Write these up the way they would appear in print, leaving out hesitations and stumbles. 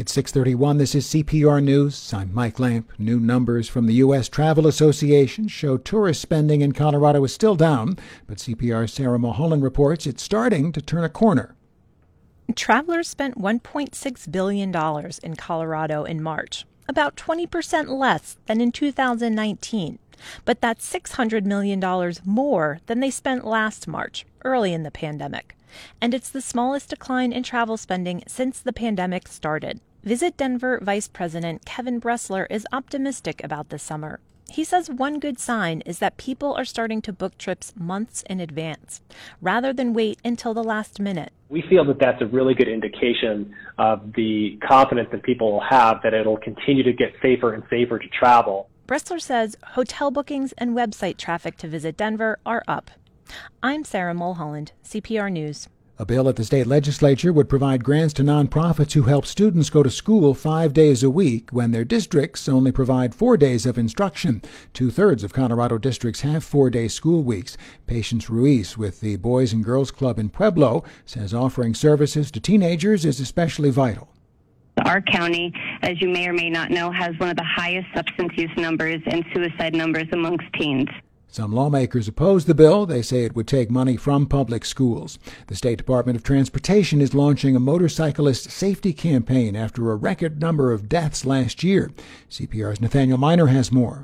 It's 6:31. This is CPR News. I'm Mike Lamp. New numbers from the U.S. Travel Association show tourist spending in Colorado is still down, but CPR's Sarah Mulholland reports it's starting to turn a corner. Travelers spent $1.6 billion in Colorado in March, about 20% less than in 2019. But that's $600 million more than they spent last March, early in the pandemic. And it's the smallest decline in travel spending since the pandemic started. Visit Denver Vice President Kevin Bressler is optimistic about this summer. He says one good sign is that people are starting to book trips months in advance, rather than wait until the last minute. We feel that that's a really good indication of the confidence that people will have that it'll continue to get safer and safer to travel. Bressler says hotel bookings and website traffic to visit Denver are up. I'm Sarah Mulholland, CPR News. A bill at the state legislature would provide grants to nonprofits who help students go to school 5 days a week when their districts only provide 4 days of instruction. 2/3 of Colorado districts have 4-day school weeks. Patience Ruiz with the Boys and Girls Club in Pueblo says offering services to teenagers is especially vital. Our county, as you may or may not know, has one of the highest substance use numbers and suicide numbers amongst teens. Some lawmakers oppose the bill. They say it would take money from public schools. The State Department of Transportation is launching a motorcyclist safety campaign after a record number of deaths last year. CPR's Nathaniel Miner has more.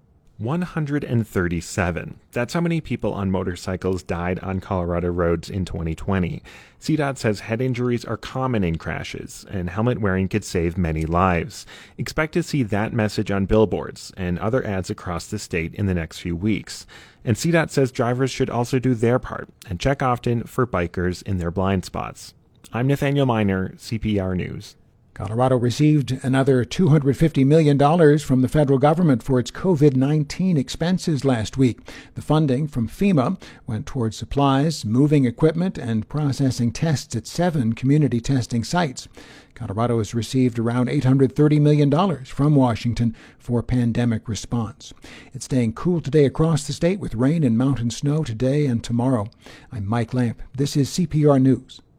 137. That's how many people on motorcycles died on Colorado roads in 2020. CDOT says head injuries are common in crashes, and helmet wearing could save many lives. Expect to see that message on billboards and other ads across the state in the next few weeks. And CDOT says drivers should also do their part and check often for bikers in their blind spots. I'm Nathaniel Miner, CPR News. Colorado received another $250 million from the federal government for its COVID-19 expenses last week. The funding from FEMA went towards supplies, moving equipment, and processing tests at 7 community testing sites. Colorado has received around $830 million from Washington for pandemic response. It's staying cool today across the state with rain and mountain snow today and tomorrow. I'm Mike Lamp. This is CPR News.